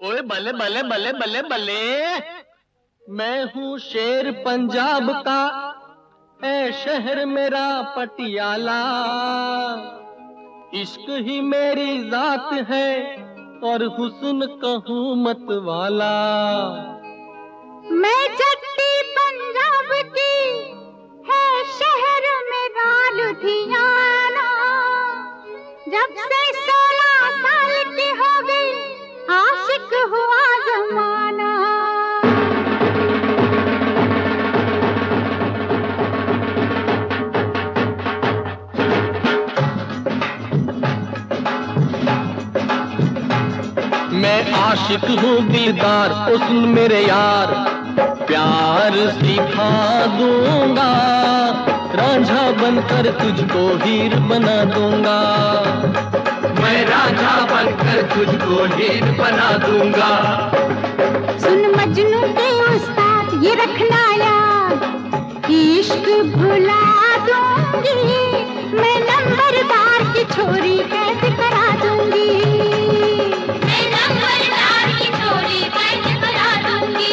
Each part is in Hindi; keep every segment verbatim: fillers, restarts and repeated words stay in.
ओए बल्ले बल्ले बल्ले बल्ले बल्ले, मैं हूँ शेर पंजाब का, ऐ शहर मेरा पटियाला। इश्क ही मेरी जात है और हुस्न कहूँ मत वाला। मैं जट्टी पंजाब की, है शहर मेरा लुधियाना। जब से सोलह साल की हो गई, आशिक हुआ जमाना। मैं आशिक हूँ दिलदार, ओ सुन मेरे यार, प्यार सिखा दूंगा। रांझा बनकर तुझको हीर बना दूंगा। मैं रांझा बनकर तुझको हीर बना दूंगा। सुन मजनू के उस्ताद ये रखना याद, इश्क भुला दूंगी। मैं नंबरदार की छोरी कैद करा दूंगी। मैं नंबरदार की छोरी कैद करा दूंगी।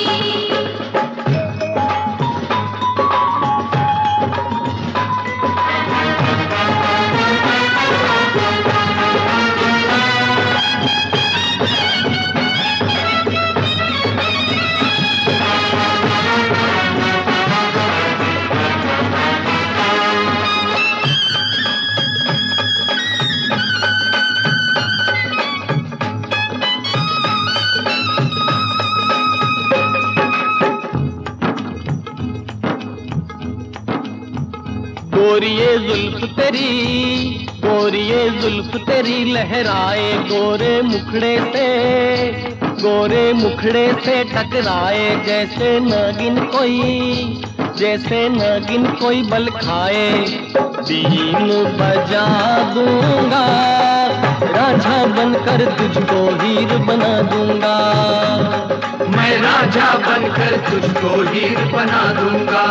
गोरिये जुल्फ तेरी, गोरिये जुल्फ तेरी लहराए गोरे मुखड़े से, गोरे मुखड़े से टकराए जैसे नागिन कोई, जैसे नागिन कोई बल खाए। बीन बजा दूंगा, रांझा बनकर तुझको हीर बना दूंगा। मैं रांझा बनकर तुझको हीर बना दूंगा।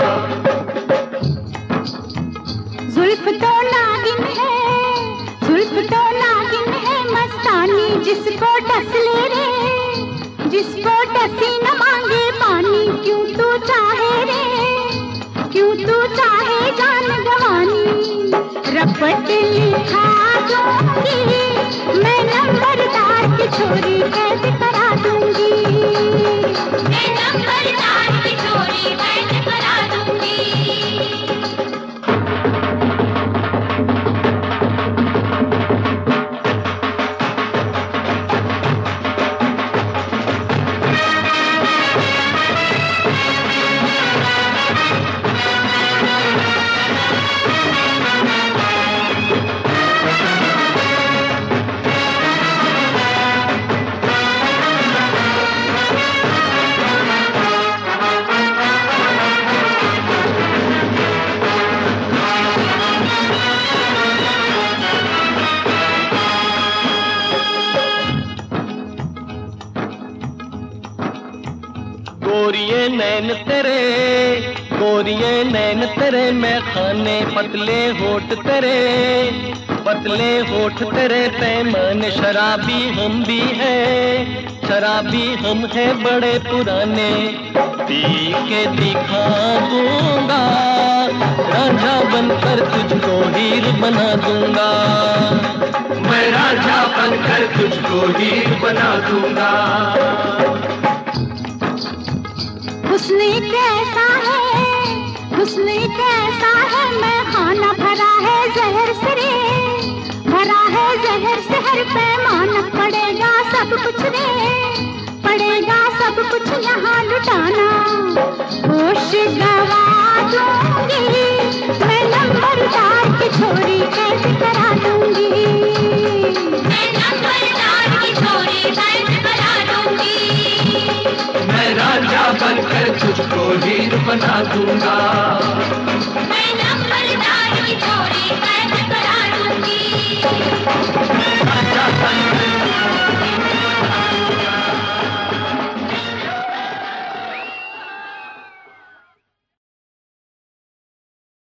जुल्फ तो नागिन है, जुल्फ तो नागिन है मस्तानी। जिसको डस ले रे, जिसको डसी न मांगे पानी। क्यों तू चाहे रे, क्यों तू चाहे जान गवानी। रपट लिखा दूंगी, मैं नंबरदार की छोरी कैद करा दूंगी। मैं नंबरदार की छोरी कैद करा दूंगी। गोरिये नैन तेरे, गोरिये नैन तेरे, मैं खाने पतले होठ तेरे, पतले होठ तेरे। पैमाने शराबी हम भी हैं, शराबी हम हैं बड़े पुराने। पी के दिखा दूंगा, रांझा बनकर तुझको हीर बना दूंगा। मैं रांझा बनकर तुझको हीर बना दूंगा। हुस्न कैसा है, हुस्न कैसा है, मैं खाना भरा है जहर से रे, भरा है जहर से। हर पैमाना पड़ेगा सब कुछ रे, पड़ेगा सब कुछ यहाँ लुटाना। होश गवा दूंगी, मैं नंबरदार की छोरी कैद करा दूंगी। मैं नंबरदार की छोरी कैद करा दूंगी। मैं रांझा बनकर तुझको हीर बना दूंगा।